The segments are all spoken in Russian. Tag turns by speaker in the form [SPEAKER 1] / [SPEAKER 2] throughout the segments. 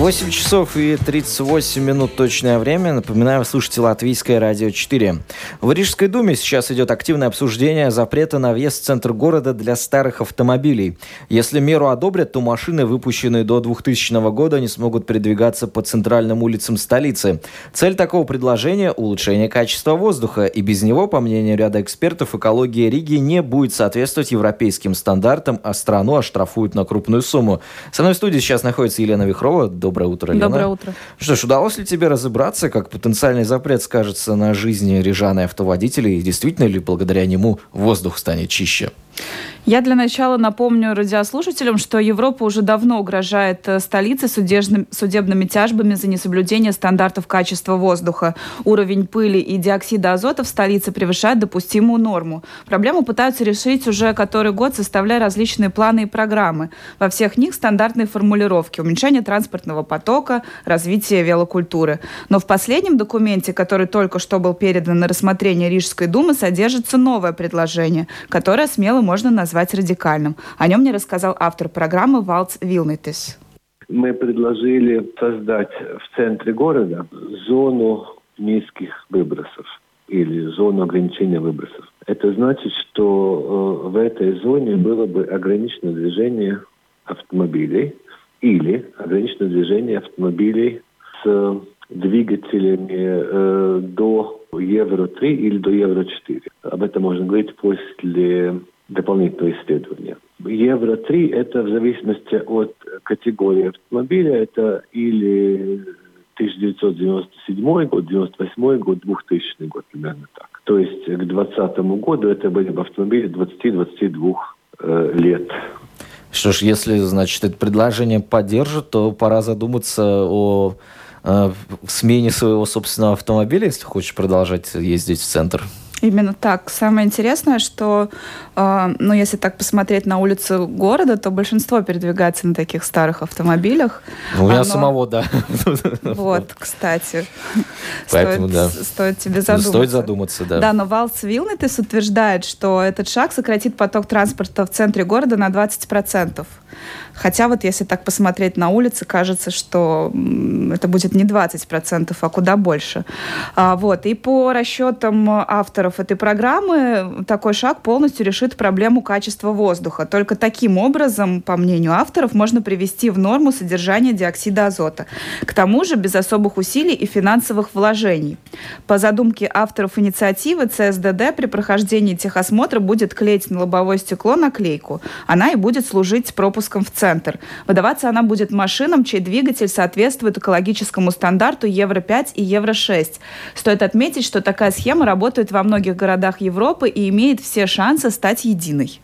[SPEAKER 1] 8 часов и 38 минут точное время. Напоминаю, вы слушаете Латвийское радио 4. В Рижской думе сейчас идет активное обсуждение запрета на въезд в центр города для старых автомобилей. Если меру одобрят, то машины, выпущенные до 2000 года, не смогут передвигаться по центральным улицам столицы. Цель такого предложения – улучшение качества воздуха. И без него, по мнению ряда экспертов, экология Риги не будет соответствовать европейским стандартам, а страну оштрафуют на крупную сумму. Со мной в студии сейчас находится Елена Вихрова. Доброе утро, Лена.
[SPEAKER 2] Доброе утро.
[SPEAKER 1] Что ж, удалось ли тебе разобраться, как потенциальный запрет скажется на жизни рижан и автоводителей? И действительно ли благодаря нему воздух станет чище?
[SPEAKER 2] Я для начала напомню радиослушателям, что Европа уже давно угрожает столице судебными тяжбами за несоблюдение стандартов качества воздуха. Уровень пыли и диоксида азота в столице превышает допустимую норму. Проблему пытаются решить уже который год, составляя различные планы и программы. Во всех них стандартные формулировки: уменьшение транспортного потока, развитие велокультуры. Но в последнем документе, который только что был передан на рассмотрение Рижской думы, содержится новое предложение, которое смело можно назвать радикальным. О нем мне рассказал автор программы Валдс Вилнитис.
[SPEAKER 3] Мы предложили создать в центре города зону низких выбросов или зону ограничения выбросов. Это значит, что в этой зоне было бы ограничено движение автомобилей или ограничено движение автомобилей с двигателями до Евро-3 или до Евро-4. Об этом можно говорить после дополнительного исследования. Евро-3 – это в зависимости от категории автомобиля, это или 1997 год, 98 год, 2000 год, примерно так. То есть к 2020 году это были бы автомобили 20-22 лет.
[SPEAKER 1] Что ж, если, значит, это предложение поддержат, то пора задуматься о смене своего собственного автомобиля, если хочешь продолжать ездить в центр.
[SPEAKER 2] Именно так. Самое интересное, что, если так посмотреть на улицы города, то большинство передвигается на таких старых автомобилях.
[SPEAKER 1] У меня самого, да.
[SPEAKER 2] Вот, кстати.
[SPEAKER 1] Поэтому,
[SPEAKER 2] стоит тебе задуматься.
[SPEAKER 1] Стоит задуматься, да.
[SPEAKER 2] Да, но Валдс Вилнитис утверждает, что этот шаг сократит поток транспорта в центре города на 20%. Хотя вот если так посмотреть на улицы, кажется, что это будет не 20%, а куда больше. И по расчетам авторов этой программы такой шаг полностью решит проблему качества воздуха. Только таким образом, по мнению авторов, можно привести в норму содержание диоксида азота. К тому же без особых усилий и финансовых вложений. По задумке авторов инициативы, ЦСДД при прохождении техосмотра будет клеить на лобовое стекло наклейку. Она и будет служить пропуском в центр. Выдаваться она будет машинам, чей двигатель соответствует экологическому стандарту Евро-5 и Евро-6. Стоит отметить, что такая схема работает во многих городах Европы и имеет все шансы стать единой.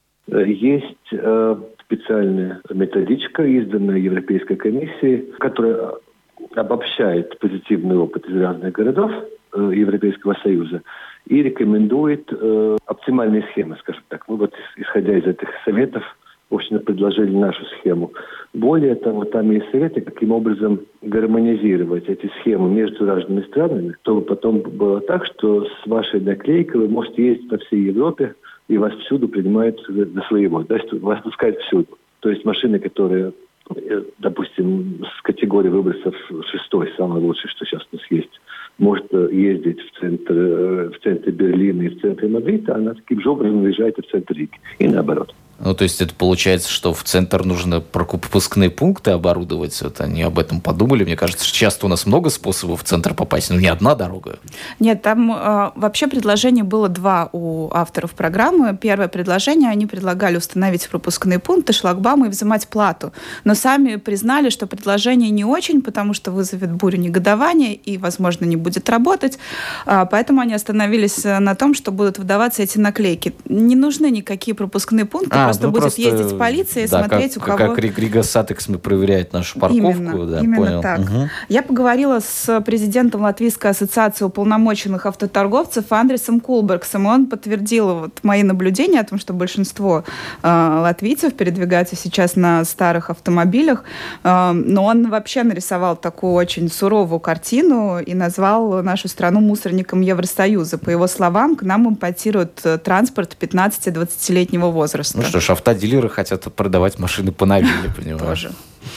[SPEAKER 3] Есть специальная методичка, изданная Европейской комиссией, которая обобщает позитивный опыт из разных городов Европейского Союза и рекомендует оптимальные схемы, скажем так. Мы исходя из этих советов, в общем, предложили нашу схему. Более того, там есть советы, каким образом гармонизировать эти схемы между разными странами, чтобы потом было так, что с вашей наклейкой вы можете ездить по всей Европе, и вас всюду принимают за своего. То есть вас пускают всюду. То есть машины, которые, допустим, с категории выбросов 6, самое лучшее, что сейчас у нас есть, может ездить в центре Берлина и в центре Мадрида, она таким же образом выезжает в центр Риги. И наоборот.
[SPEAKER 1] То есть это получается, что в центр нужно пропускные пункты оборудовать? Вот они об этом подумали. Мне кажется, что часто у нас много способов в центр попасть, но не одна дорога.
[SPEAKER 2] Нет, там вообще предложений было 2 у авторов программы. Первое предложение, они предлагали установить пропускные пункты, шлагбаумы и взимать плату. Но сами признали, что предложение не очень, потому что вызовет бурю негодования и, возможно, не будет работать. Поэтому они остановились на том, что будут выдаваться эти наклейки. Не нужны никакие пропускные пункты, просто будет ездить полиция и смотреть, у кого...
[SPEAKER 1] Как Рига Сатекс проверяет нашу парковку.
[SPEAKER 2] Именно
[SPEAKER 1] понял.
[SPEAKER 2] так.
[SPEAKER 1] Угу.
[SPEAKER 2] Я поговорила с президентом Латвийской ассоциации уполномоченных автоторговцев Андрисом Кулбергсом, и он подтвердил мои наблюдения о том, что большинство латвийцев передвигаются сейчас на старых автомобилях, но он вообще нарисовал такую очень суровую картину и назвал нашу страну мусорником Евросоюза. По его словам, к нам импортируют транспорт 15-20-летнего возраста.
[SPEAKER 1] Ну что ж, автодилеры хотят продавать машины по новинке, понимаешь?
[SPEAKER 2] Тоже.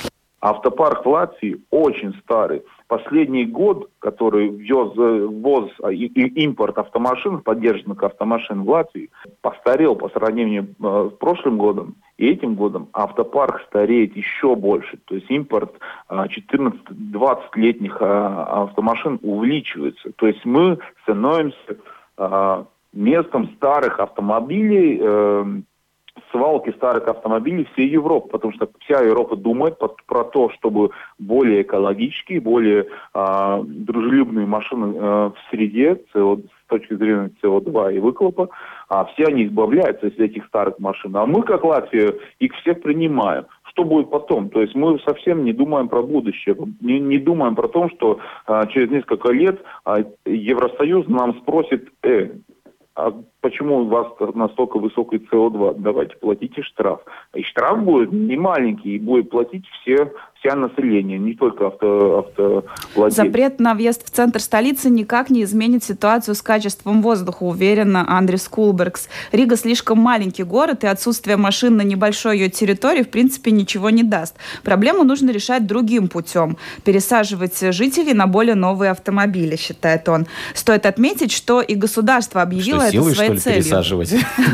[SPEAKER 4] Автопарк в Латвии очень старый. Последний год, который ввоз и импорт автомашин, поддержанных автомашин в Латвии, постарел по сравнению с прошлым годом и этим годом. Автопарк стареет еще больше. То есть импорт 14-20-летних автомашин увеличивается. То есть мы становимся местом старых автомобилей, свалки старых автомобилей всей Европы, потому что вся Европа думает про то, чтобы более экологические, более дружелюбные машины в среде с точки зрения СО2 и выхлопа, все они избавляются из этих старых машин. А мы, как Латвия, их всех принимаем. Что будет потом? То есть мы совсем не думаем про будущее, не думаем про то, что через несколько лет Евросоюз нам спросит: а почему у вас настолько высокий СО2? Давайте платите штраф. И штраф будет не маленький, и будет платить вся население, не только автовладельцы.
[SPEAKER 2] Запрет на въезд в центр столицы никак не изменит ситуацию с качеством воздуха, уверена Андрис Кулбергс. Рига слишком маленький город, и отсутствие машин на небольшой ее территории в принципе ничего не даст. Проблему нужно решать другим путем. Пересаживать жителей на более новые автомобили, считает он. Стоит отметить, что и государство объявило это своей целью.
[SPEAKER 1] Пересаживать?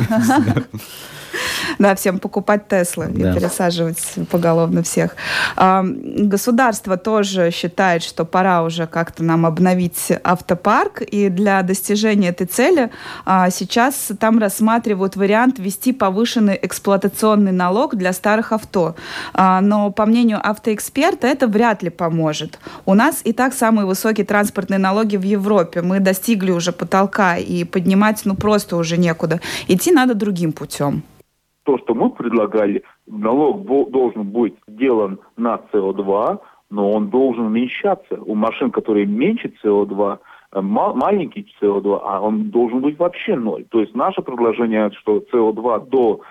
[SPEAKER 2] Да, всем покупать Теслы и пересаживать поголовно всех. Государство тоже считает, что пора уже как-то нам обновить автопарк, и для достижения этой цели сейчас там рассматривают вариант ввести повышенный эксплуатационный налог для старых авто. Но, по мнению автоэксперта, это вряд ли поможет. У нас и так самые высокие транспортные налоги в Европе. Мы достигли уже потолка, и поднимать просто уже некуда. Идти надо другим путем.
[SPEAKER 4] То, что мы предлагали, налог должен быть сделан на СО2, но он должен уменьшаться. У машин, которые меньше СО2, маленький СО2, а он должен быть вообще ноль. То есть наше предложение, что СО2 до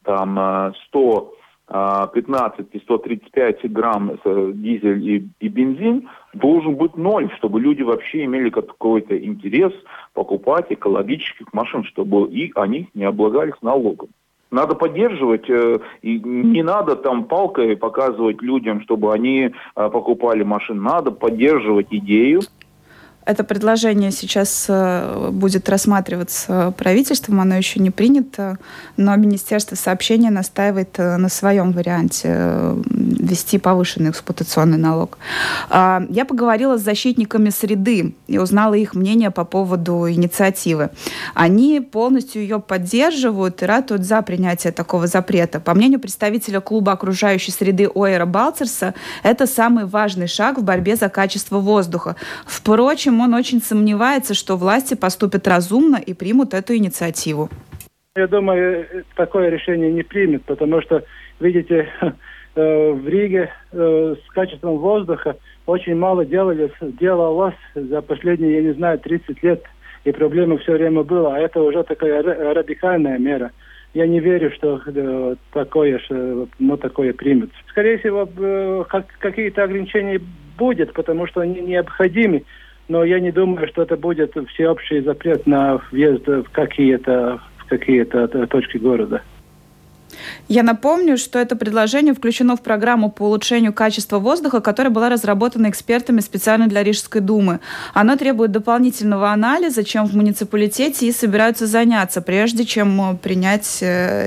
[SPEAKER 4] 115 и 135 грамм дизель и бензин должен быть ноль, чтобы люди вообще имели какой-то интерес покупать экологических машин, чтобы они не облагались налогом. Надо поддерживать, и не надо там палкой показывать людям, чтобы они покупали машины. Надо поддерживать идею.
[SPEAKER 2] Это предложение сейчас будет рассматриваться правительством, оно еще не принято, но Министерство сообщения настаивает на своем варианте ввести повышенный эксплуатационный налог. Я поговорила с защитниками среды и узнала их мнение по поводу инициативы. Они полностью ее поддерживают и ратуют за принятие такого запрета. По мнению представителя клуба окружающей среды Ойера Балцерса, это самый важный шаг в борьбе за качество воздуха. Впрочем, он очень сомневается, что власти поступят разумно и примут эту инициативу.
[SPEAKER 5] Я думаю, такое решение не примет, потому что, видите, в Риге с качеством воздуха очень мало делалось за последние, 30 лет, и проблема все время была. А это уже такая радикальная мера. Я не верю, что такое примет. Скорее всего, какие-то ограничения будут, потому что они необходимы. Но я не думаю, что это будет всеобщий запрет на въезд в какие-то точки города.
[SPEAKER 2] Я напомню, что это предложение включено в программу по улучшению качества воздуха, которая была разработана экспертами специально для Рижской думы. Оно требует дополнительного анализа, чем в муниципалитете и собираются заняться, прежде чем принять